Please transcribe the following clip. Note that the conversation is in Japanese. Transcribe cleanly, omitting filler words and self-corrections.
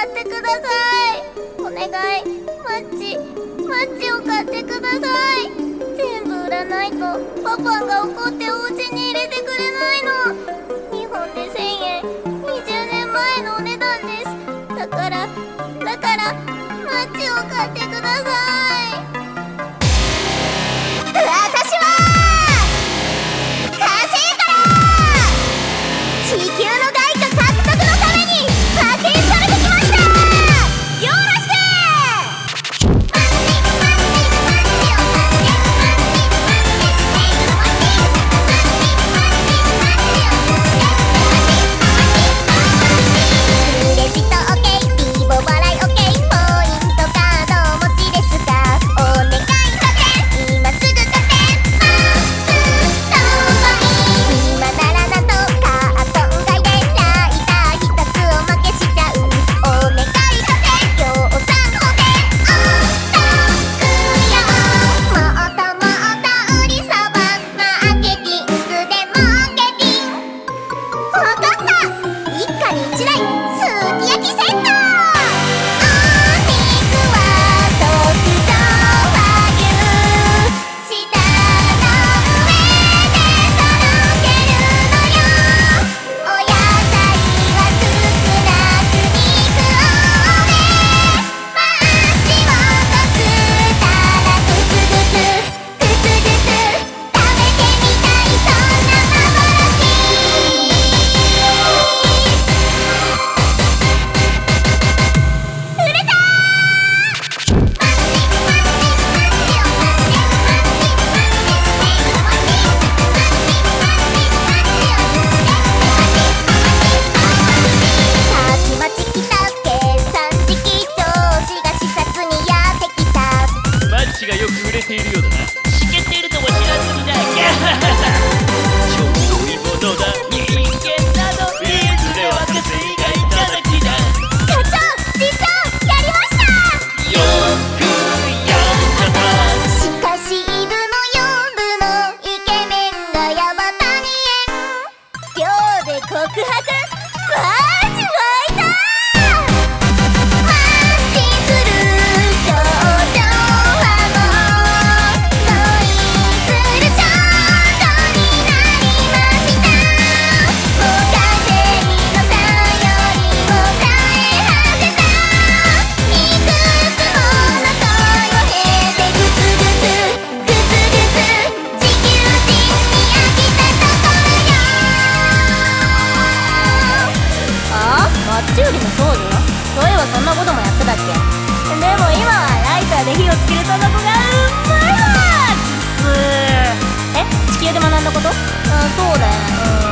買ってください。お願い、マッチを買ってください。全部売らないとパパが怒ってお家に入れてくれないの。2本で1000円、20年前のお値段です。だからマッチを買ってください。私は火星から地球の外貨獲得のために派遣されてきました。よろしく。クレジット OK、 リボ払い OK、 ポイントカードお持ちですか？お願い買って今すぐ買って今ならなんとカートン買いでライター一つおまけしちゃう。お願い買って量産法でお得よ。もっともっと売りそばマーケティングで儲けティン。わかった、一家に一台すき焼きセット。お肉は特上和牛、舌の上でとろけるのよ。お野菜は少なく肉多め。マッチをこすったらグツグツグツグツ食べてみたい、そんな幻。売れたたちまち来た計算式上司が視察にやってきた。 マッチがよく売れているようだな。しけているとも知らずにだ。超良いものだ。人間などいずれは稼いがいただきだ。 課長、次長、やりました。 よくやったしかしイブの4部のイケメンがヤバタニエン。秒で告白マジ湧いた。マッチする少女はもう恋する少女になりました。もう稼ぎの頼りを絶え果てた。いくつもの恋を経てグツグツグツグツ地球人に飽きたところよ。あ？マッチ売りの少女？そういえばそんなこともやってたっけ？でも今はライターで火をつけるタバコがうまいわ。地球で学んだこと？そうだよ。